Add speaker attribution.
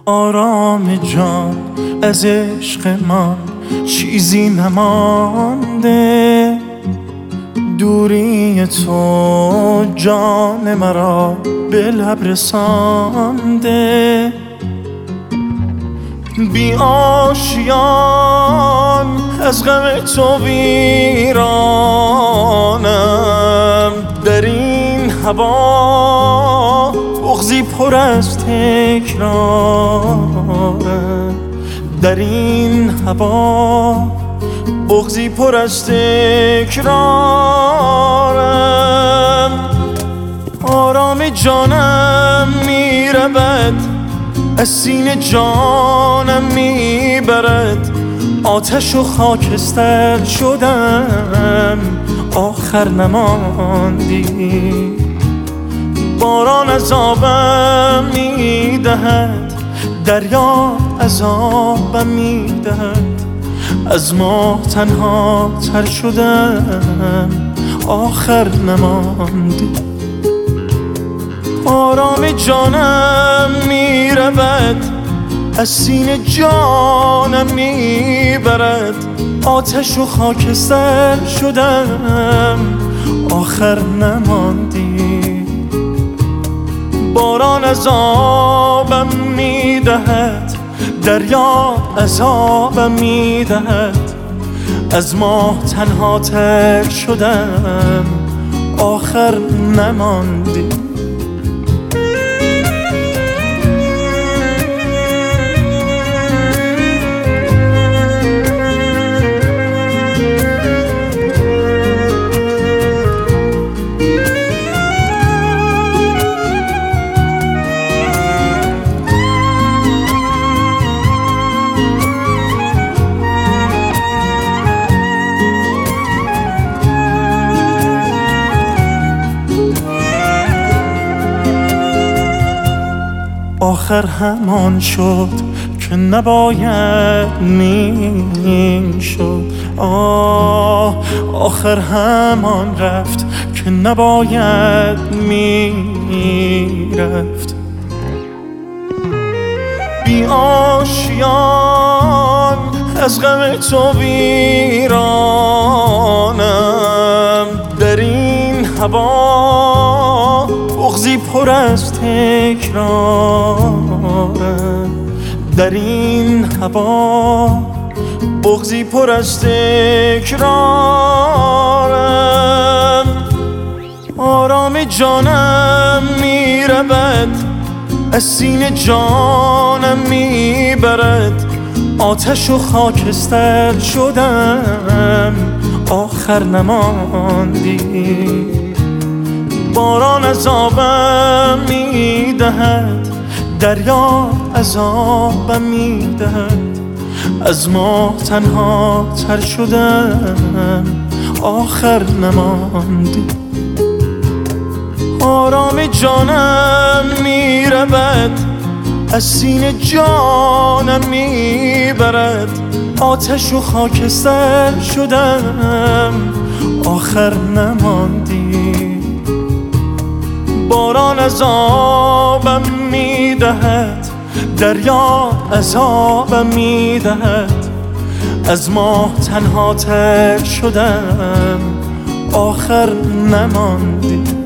Speaker 1: آرام جان از عشق من چیزی نمانده، دوری تو جان مرا به لب رسانده. بی آشیان از غم تو ویرانم، در این هوا بغضی پر از تکرارم، در این هوا بغضی پر از تکرارم. آرام جانم میرود از سینه جانم میبرد، آتش و خاکستر شدم آخر نماندی. باران عذابم میدهد، دریا عذابم میدهد، از ما تنها تر شدم آخر نماندی. آرام جانم میرود از سینه جانم میبرد، آتش و خاکستر شدم آخر نماندی. باران عذابم میدهد، دریا عذابم میدهد، از ما تنها تر شدم آخر نماندی. آخر همان شد که نباید میشد، آخر همان رفت که نباید میرفت. بی آشیان از غم تو ویرانم، در این هوا بغضی پر از تکرارم، در این هوا بغضی پر از تکرارم. آرام جانم میرود از سینه جانم میبرد، آتش و خاکستر شدم آخر نماندی. باران عذابم میدهد، دریا عذابم میدهد، از ما تنها تر شدم آخر نماندی. آرام جانم میرود از سینه جانم میبرد، آتش و خاکستر شدم آخر نماندی. باران عذابم میدهد، دریا عذابم میدهد، از ما تنها تر شدم آخر نماندی.